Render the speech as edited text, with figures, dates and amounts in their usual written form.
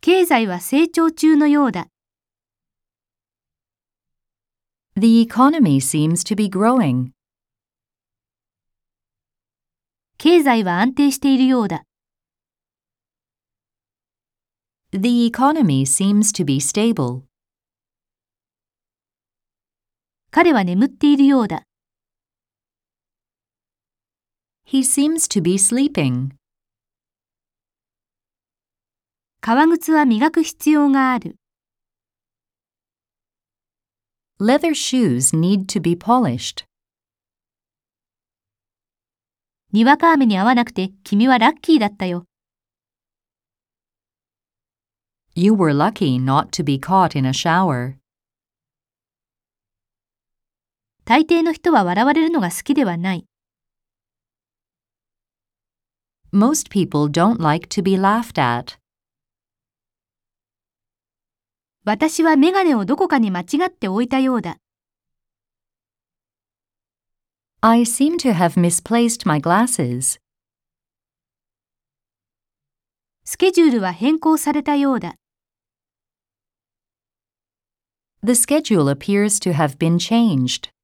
経済は成長中のようだ。 The economy seems to be growing. 経済は安定しているようだ。 The economy seems to be stable. 彼は眠っているようだ。 He seems to be sleeping. 革靴は磨く必要がある。 Leather shoes need to be polished. にわか雨に遭わなくて君はラッキーだったよ。 You were lucky not to be caught in a shower. 大抵の人は笑われるのが好きではない。 Most people don't like to be laughed at. 私はメガネをどこかに間違って置いたようだ。 I seem to have misplaced my glasses. スケジュールは変更されたようだ。 The schedule appears to have been changed.